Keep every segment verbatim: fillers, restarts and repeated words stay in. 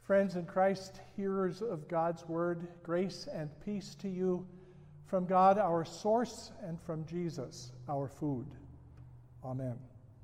Friends in Christ, hearers of God's word, grace and peace to you from God, our source, and from Jesus, our food. Amen.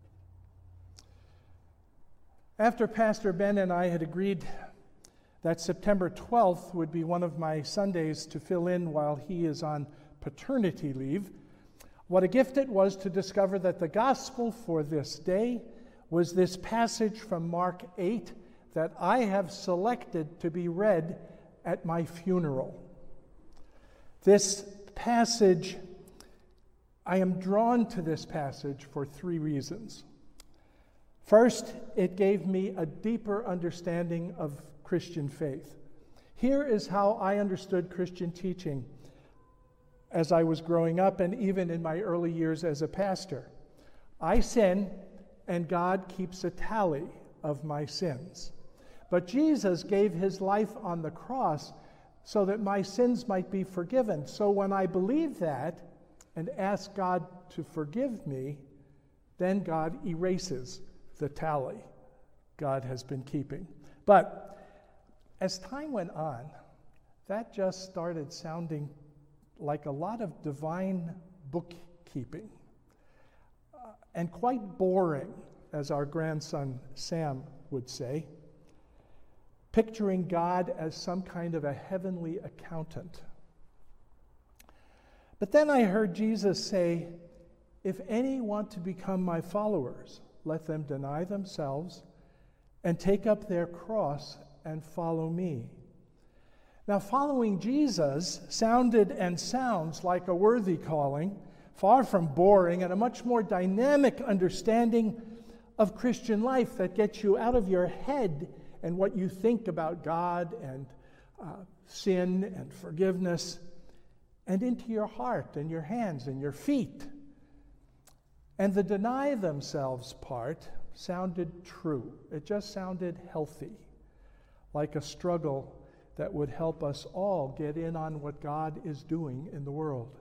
After Pastor Ben and I had agreed that September twelfth would be one of my Sundays to fill in while he is on paternity leave, what a gift it was to discover that the gospel for this day was this passage from Mark eight that I have selected to be read at my funeral. This passage, I am drawn to this passage for three reasons. First, it gave me a deeper understanding of Christian faith. Here is how I understood Christian teaching as I was growing up and even in my early years as a pastor. I sin, and God keeps a tally of my sins. But Jesus gave his life on the cross so that my sins might be forgiven. So when I believe that and ask God to forgive me, then God erases the tally God has been keeping. But as time went on, that just started sounding like a lot of divine bookkeeping uh, and quite boring, as our grandson Sam would say, picturing God as some kind of a heavenly accountant. But then I heard Jesus say, if any want to become my followers, let them deny themselves and take up their cross and follow me. Now, following Jesus sounded and sounds like a worthy calling, far from boring, and a much more dynamic understanding of Christian life that gets you out of your head and what you think about God and uh, sin and forgiveness, and into your heart and your hands and your feet. And the deny themselves part sounded true. It just sounded healthy, like a struggle that would help us all get in on what God is doing in the world.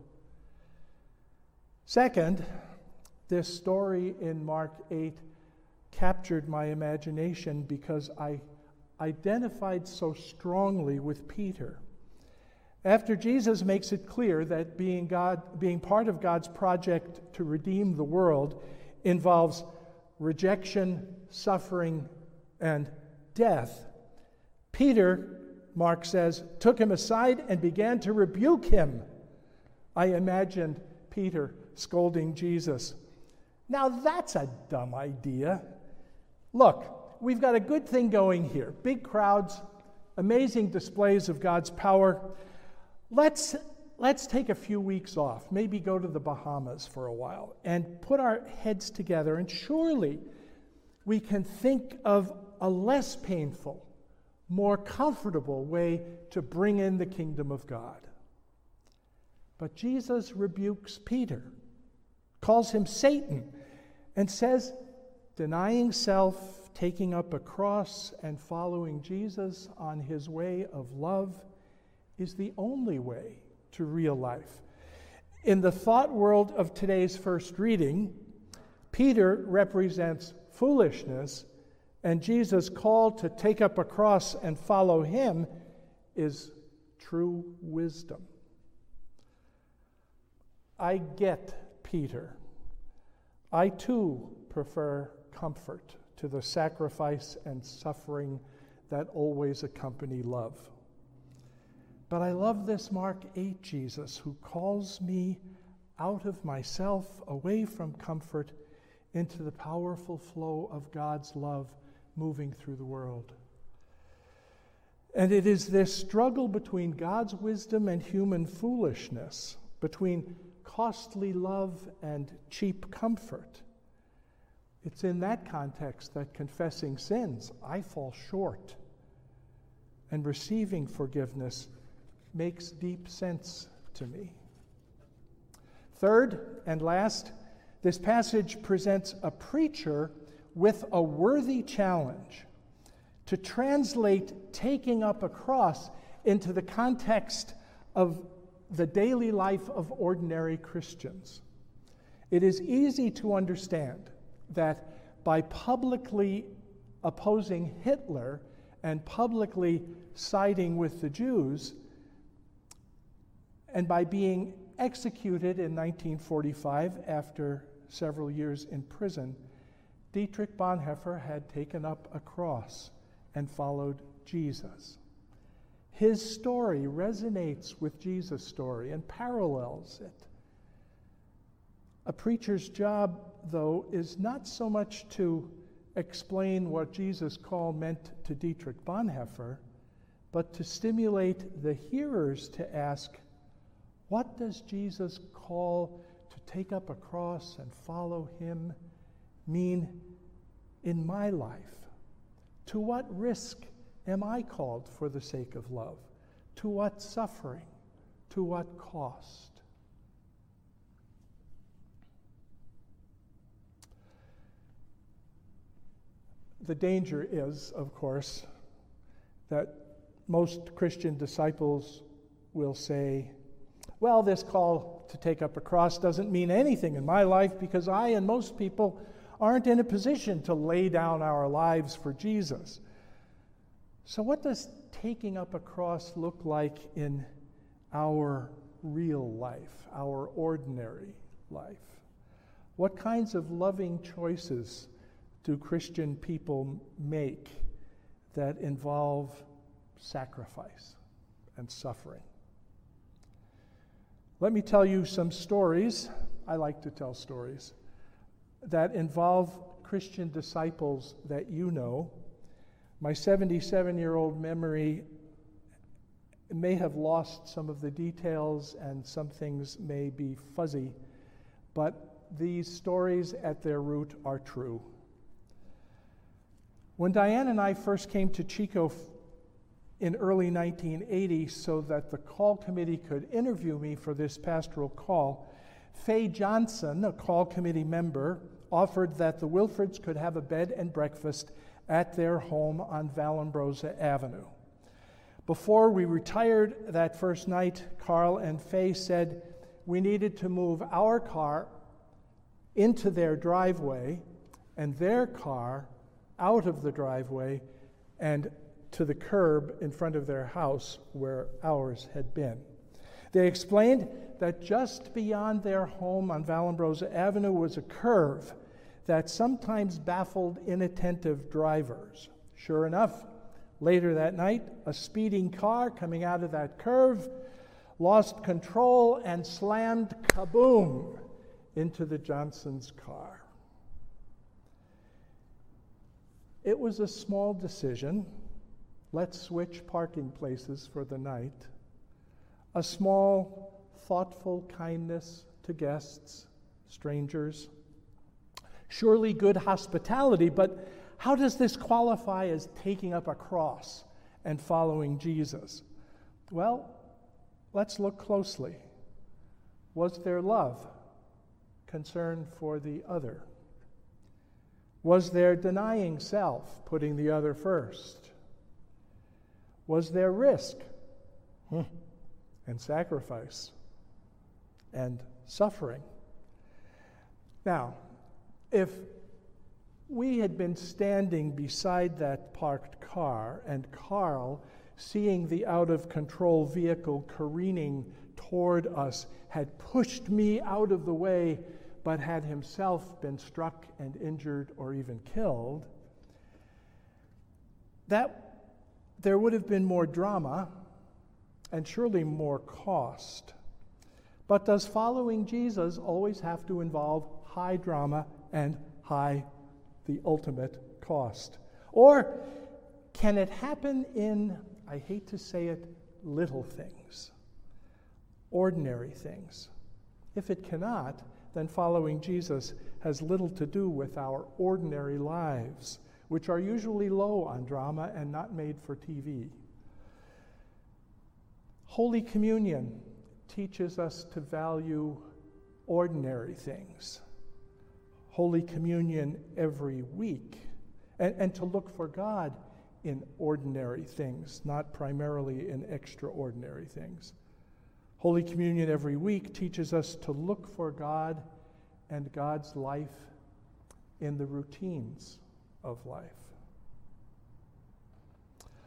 Second, this story in Mark eight captured my imagination because I identified so strongly with Peter. After Jesus makes it clear that being God, being part of God's project to redeem the world involves rejection, suffering, and death, Peter, Mark says, took him aside and began to rebuke him. I imagined Peter scolding Jesus. Now that's a dumb idea. Look, we've got a good thing going here. Big crowds, amazing displays of God's power. Let's, let's take a few weeks off, maybe go to the Bahamas for a while, and put our heads together, and surely we can think of a less painful, more comfortable way to bring in the kingdom of God. But Jesus rebukes Peter, calls him Satan, and says, denying self, taking up a cross, and following Jesus on his way of love is the only way to real life. In the thought world of today's first reading, Peter represents foolishness, and Jesus' call to take up a cross and follow him is true wisdom. I get Peter. I too prefer comfort to the sacrifice and suffering that always accompany love. But I love this Mark eight Jesus who calls me out of myself, away from comfort, into the powerful flow of God's love moving through the world. And it is this struggle between God's wisdom and human foolishness, between costly love and cheap comfort. It's in that context that confessing sins, I fall short, and receiving forgiveness makes deep sense to me. Third and last, this passage presents a preacher with a worthy challenge to translate taking up a cross into the context of the daily life of ordinary Christians. It is easy to understand that by publicly opposing Hitler and publicly siding with the Jews, and by being executed in nineteen forty-five after several years in prison, Dietrich Bonhoeffer had taken up a cross and followed Jesus. His story resonates with Jesus' story and parallels it. A preacher's job, though, is not so much to explain what Jesus' call meant to Dietrich Bonhoeffer, but to stimulate the hearers to ask, what does Jesus' call to take up a cross and follow him mean in my life? To what risk am I called for the sake of love? To what suffering? To what cost? The danger is, of course, that most Christian disciples will say, well, this call to take up a cross doesn't mean anything in my life because I and most people aren't in a position to lay down our lives for Jesus. So what does taking up a cross look like in our real life, our ordinary life? What kinds of loving choices do Christian people make that involve sacrifice and suffering? Let me tell you some stories. I like to tell stories that involve Christian disciples that you know. My seventy-seven-year-old memory may have lost some of the details and some things may be fuzzy, but these stories at their root are true. When Diane and I first came to Chico in early nineteen eighty so that the call committee could interview me for this pastoral call, Faye Johnson, a call committee member, offered that the Wilfreds could have a bed and breakfast at their home on Vallombrosa Avenue. Before we retired that first night, Carl and Faye said we needed to move our car into their driveway and their car out of the driveway and to the curb in front of their house where ours had been. They explained that just beyond their home on Vallombrosa Avenue was a curve that sometimes baffled inattentive drivers. Sure enough, later that night, a speeding car coming out of that curve lost control and slammed kaboom into the Johnsons' car. It was a small decision. Let's switch parking places for the night. A small, thoughtful kindness to guests, strangers. Surely good hospitality, but how does this qualify as taking up a cross and following Jesus? Well, let's look closely. Was there love, concern for the other? Was there denying self, putting the other first? Was there risk hmm. and sacrifice and suffering? Now, if we had been standing beside that parked car and Carl, seeing the out-of-control vehicle careening toward us, had pushed me out of the way but had himself been struck and injured or even killed, that there would have been more drama and surely more cost. But does following Jesus always have to involve high drama and high, the ultimate cost? Or can it happen in, I hate to say it, little things, ordinary things? If it cannot, then following Jesus has little to do with our ordinary lives, which are usually low on drama and not made for T V. Holy Communion teaches us to value ordinary things. Holy Communion every week, and, and to look for God in ordinary things, not primarily in extraordinary things. Holy Communion every week teaches us to look for God and God's life in the routines of life.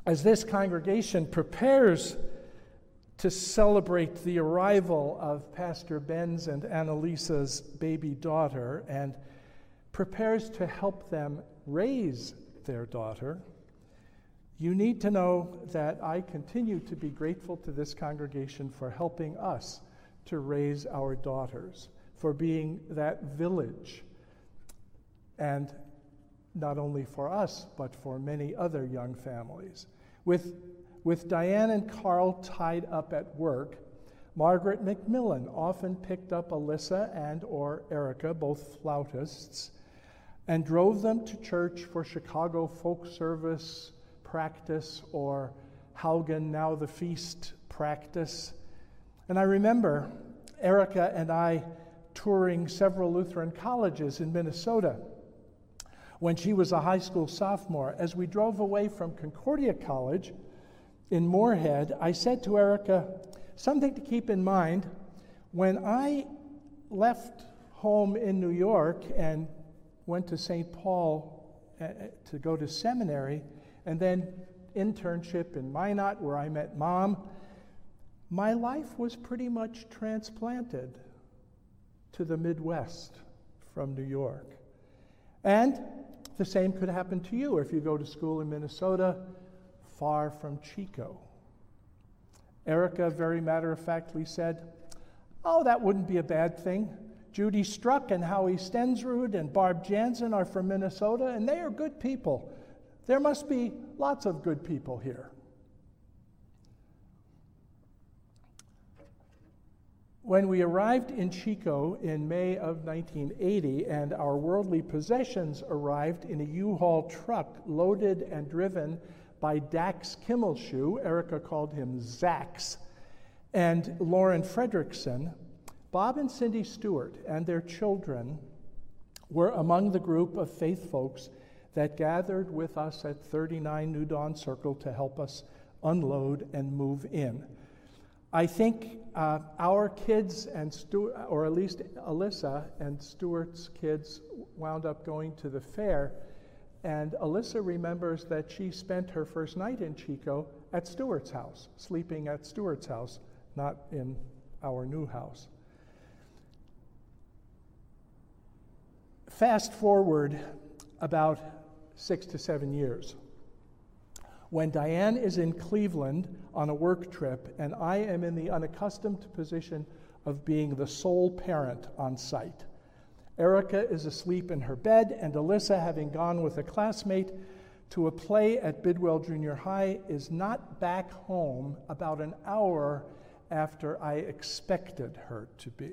As this congregation prepares to celebrate the arrival of Pastor Ben's and Annalisa's baby daughter and prepares to help them raise their daughter, you need to know that I continue to be grateful to this congregation for helping us to raise our daughters, for being that village, and not only for us, but for many other young families. With, with Diane and Carl tied up at work, Margaret McMillan often picked up Alyssa and or Erica, both flautists, and drove them to church for Chicago folk service practice or Haugen Now the Feast practice. And I remember Erica and I touring several Lutheran colleges in Minnesota when she was a high school sophomore. As we drove away from Concordia College in Moorhead, I said to Erica, something to keep in mind, when I left home in New York and went to Saint Paul uh, to go to seminary, and then internship in Minot, where I met Mom, my life was pretty much transplanted to the Midwest from New York. And the same could happen to you if you go to school in Minnesota, far from Chico. Erica very matter-of-factly said, oh, that wouldn't be a bad thing. Judy Struck and Howie Stensrud and Barb Jansen are from Minnesota, and they are good people. There must be lots of good people here. When we arrived in Chico in May of nineteen eighty and our worldly possessions arrived in a U-Haul truck loaded and driven by Dax Kimmelshoe, Erica called him Zax, and Lauren Fredrickson, Bob and Cindy Stewart and their children were among the group of faith folks that gathered with us at thirty-nine New Dawn Circle to help us unload and move in. I think uh, our kids, and Stu- or at least Alyssa and Stuart's kids, wound up going to the fair, and Alyssa remembers that she spent her first night in Chico at Stuart's house, sleeping at Stuart's house, not in our new house. Fast forward about six to seven years. When Diane is in Cleveland on a work trip and I am in the unaccustomed position of being the sole parent on site. Erica is asleep in her bed, and Alyssa, having gone with a classmate to a play at Bidwell Junior High, is not back home about an hour after I expected her to be.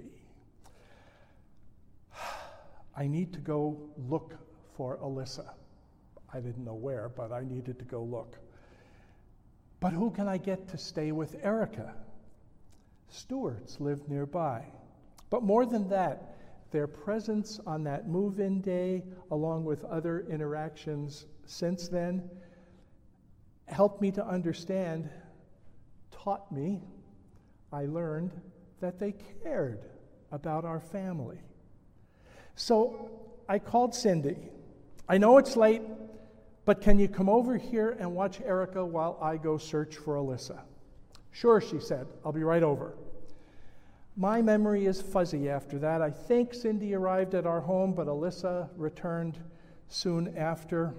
I need to go look for Alyssa. I didn't know where, but I needed to go look. But who can I get to stay with Erica? Stewart's lived nearby. But more than that, their presence on that move-in day, along with other interactions since then, helped me to understand, taught me, I learned that they cared about our family. So I called Cindy. I know it's late, but can you come over here and watch Erica while I go search for Alyssa? Sure, she said. I'll be right over. My memory is fuzzy after that. I think Cindy arrived at our home, but Alyssa returned soon after.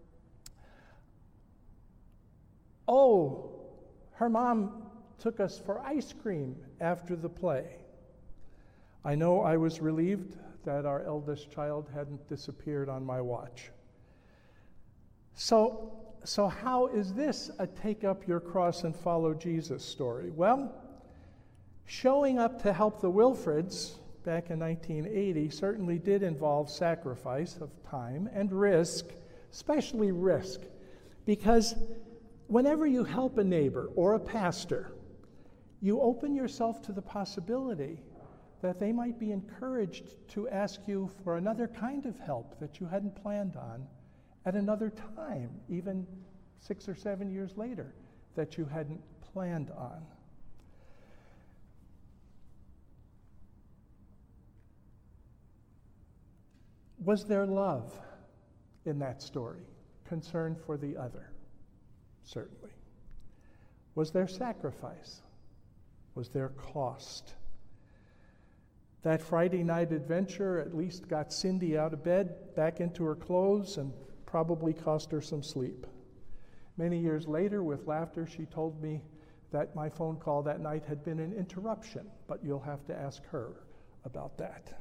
Oh, her mom took us for ice cream after the play. I know I was relieved that our eldest child hadn't disappeared on my watch. So, so how is this a take up your cross and follow Jesus story? Well, showing up to help the Wilfreds back in nineteen eighty certainly did involve sacrifice of time and risk, especially risk, because whenever you help a neighbor or a pastor, you open yourself to the possibility that they might be encouraged to ask you for another kind of help that you hadn't planned on at another time, even six or seven years later, that you hadn't planned on. Was there love in that story? Concern for the other? certainly. Was there sacrifice? Was there cost? That Friday night adventure at least got Cindy out of bed, back into her clothes, and probably cost her some sleep. Many years later, with laughter, she told me that my phone call that night had been an interruption, but you'll have to ask her about that.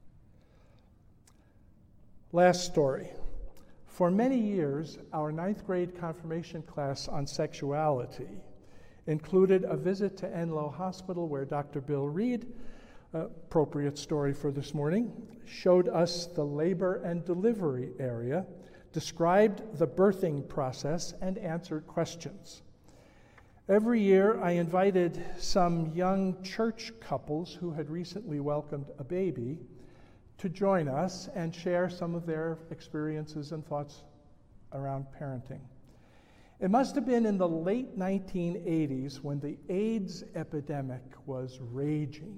Last story. For many years, our ninth grade confirmation class on sexuality included a visit to Enloe Hospital where Doctor Bill Reed, appropriate story for this morning, showed us the labor and delivery area, described the birthing process, and answered questions. Every year, I invited some young church couples who had recently welcomed a baby to join us and share some of their experiences and thoughts around parenting. It must have been in the late nineteen eighties when the AIDS epidemic was raging,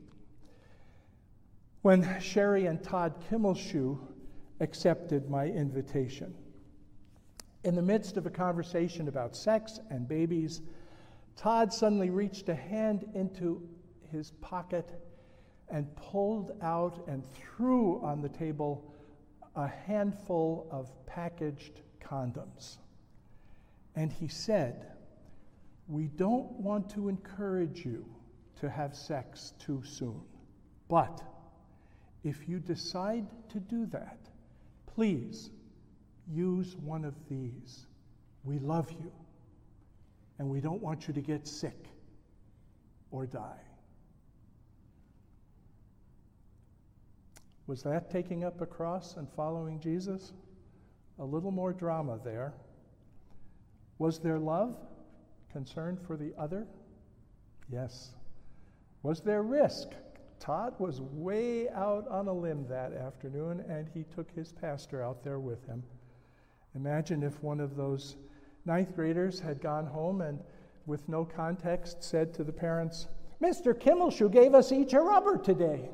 when Sherry and Todd Kimmelshoe accepted my invitation. In the midst of a conversation about sex and babies, Todd suddenly reached a hand into his pocket and pulled out and threw on the table a handful of packaged condoms. And he said, "We don't want to encourage you to have sex too soon, but if you decide to do that, please use one of these. We love you, and we don't want you to get sick or die." Was that taking up a cross and following Jesus? A little more drama there. Was there love, concern for the other? Yes. Was there risk? Todd was way out on a limb that afternoon, and he took his pastor out there with him. Imagine if one of those ninth graders had gone home and, with no context, said to the parents, "Mister Kimmelshoe gave us each a rubber today."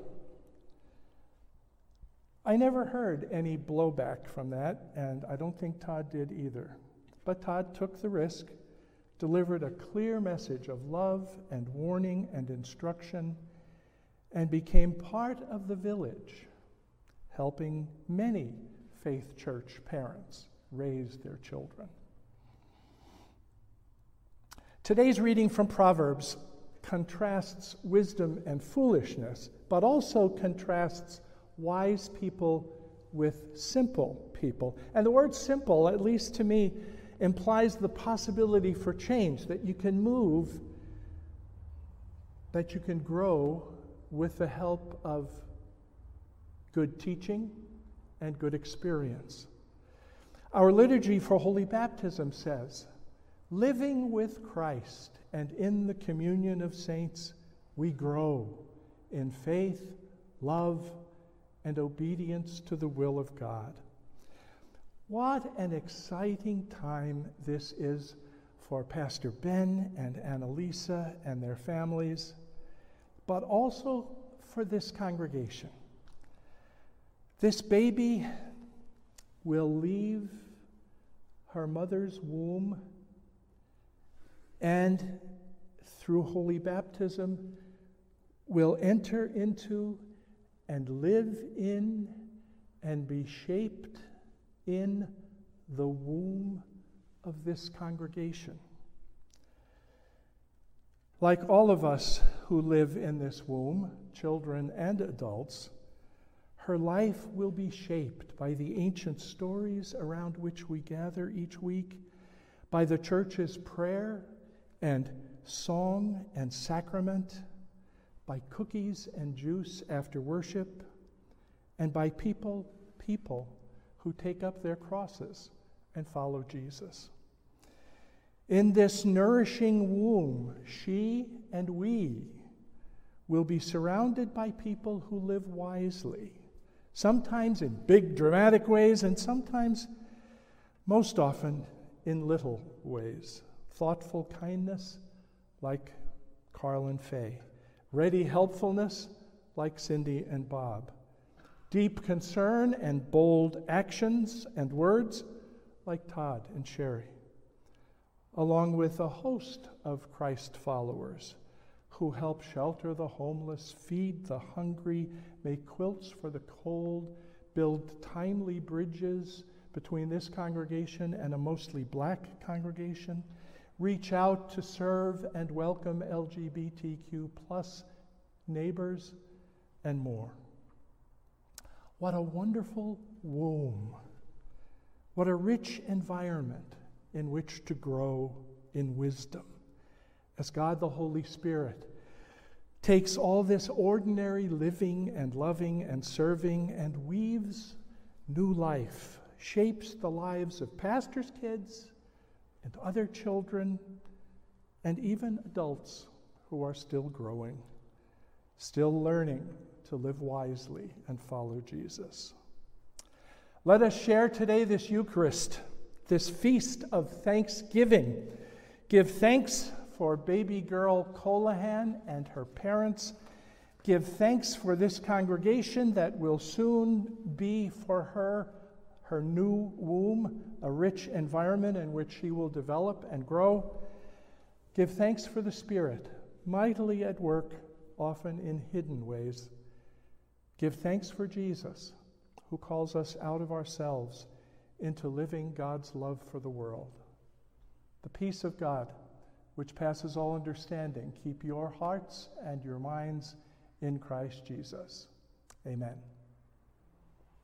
I never heard any blowback from that, and I don't think Todd did either. But Todd took the risk, delivered a clear message of love and warning and instruction, and became part of the village, helping many Faith Church parents raise their children. Today's reading from Proverbs contrasts wisdom and foolishness, but also contrasts wise people with simple people. And the word simple, at least to me, implies the possibility for change, that you can move, that you can grow with the help of good teaching and good experience. Our liturgy for Holy Baptism says, "Living with Christ and in the communion of saints, we grow in faith, love, and obedience to the will of God." What an exciting time this is for Pastor Ben and Annalisa and their families, but also for this congregation. This baby will leave her mother's womb and, through Holy Baptism, will enter into and live in and be shaped in the womb of this congregation. Like all of us who live in this womb, children and adults, her life will be shaped by the ancient stories around which we gather each week, by the church's prayer and song and sacrament, by cookies and juice after worship, and by people, people who take up their crosses and follow Jesus. In this nourishing womb, she and we will be surrounded by people who live wisely, sometimes in big dramatic ways, and sometimes, most often, in little ways. Thoughtful kindness, like Carl and Faye. Ready helpfulness, like Cindy and Bob. Deep concern and bold actions and words, like Todd and Sherry. along with a host of Christ followers who help shelter the homeless, feed the hungry, make quilts for the cold, build timely bridges between this congregation and a mostly black congregation, reach out to serve and welcome L G B T Q plus neighbors, and more. What a wonderful womb. What a rich environment in which to grow in wisdom, as God the Holy Spirit takes all this ordinary living and loving and serving and weaves new life, shapes the lives of pastors' kids and other children and even adults who are still growing, still learning to live wisely and follow Jesus. Let us share today this Eucharist, this feast of thanksgiving. Give thanks for baby girl Colahan and her parents. Give thanks for this congregation that will soon be for her her new womb, a rich environment in which she will develop and grow. Give thanks for the Spirit, mightily at work, often in hidden ways. Give thanks for Jesus, who calls us out of ourselves into living God's love for the world. The peace of God, which passes all understanding, keep your hearts and your minds in Christ Jesus. Amen.